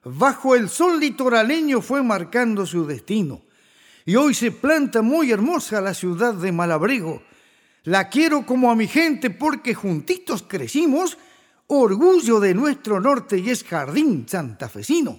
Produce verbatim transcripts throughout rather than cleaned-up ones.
bajo el sol litoraleño fue marcando su destino. Y hoy se planta muy hermosa la ciudad de Malabrigo. La quiero como a mi gente porque juntitos crecimos, orgullo de nuestro norte y es jardín santafesino.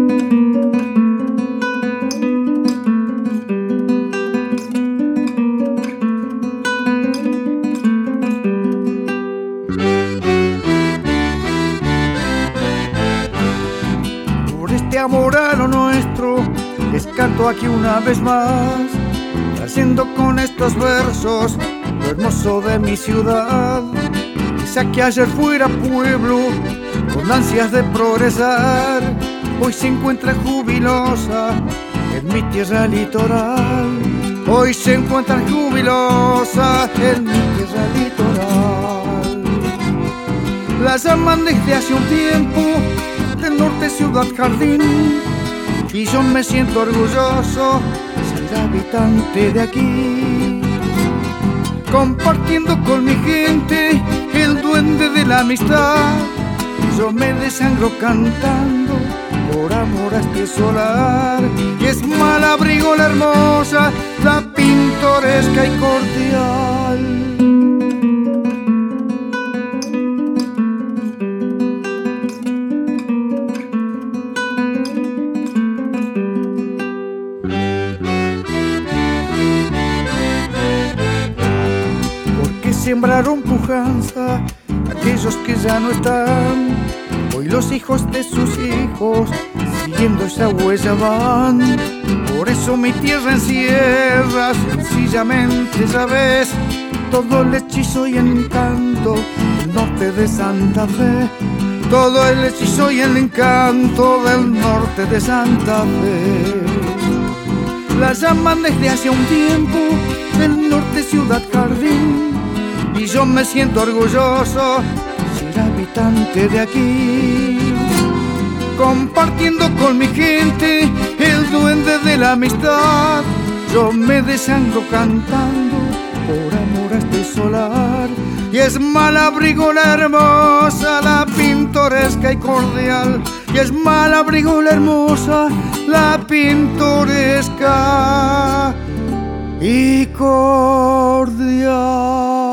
Por este amor a lo nuestro, les canto aquí una vez más, haciendo con estos versos lo hermoso de mi ciudad. Esa que ayer fuera pueblo, con ansias de progresar, hoy se encuentra jubilosa en mi tierra litoral. Hoy se encuentra jubilosa en mi tierra litoral. La llaman desde hace un tiempo del norte ciudad jardín, y yo me siento orgulloso de ser habitante de aquí, compartiendo con mi gente el duende de la amistad. Yo me desangro cantando por amor a este solar, y es Malabrigo la hermosa, la pintoresca y cordial. Sembraron pujanza aquellos que ya no están, hoy los hijos de sus hijos siguiendo esa huella van. Por eso mi tierra encierra sencillamente, sabes, todo el hechizo y encanto del norte de Santa Fe, todo el hechizo y el encanto del norte de Santa Fe. La llaman desde hace un tiempo del norte ciudad jardín, y yo me siento orgulloso de ser habitante de aquí, compartiendo con mi gente el duende de la amistad. Yo me desangro cantando por amor a este solar, y es Malabrigo la hermosa, la pintoresca y cordial, y es Malabrigo la hermosa, la pintoresca y cordial.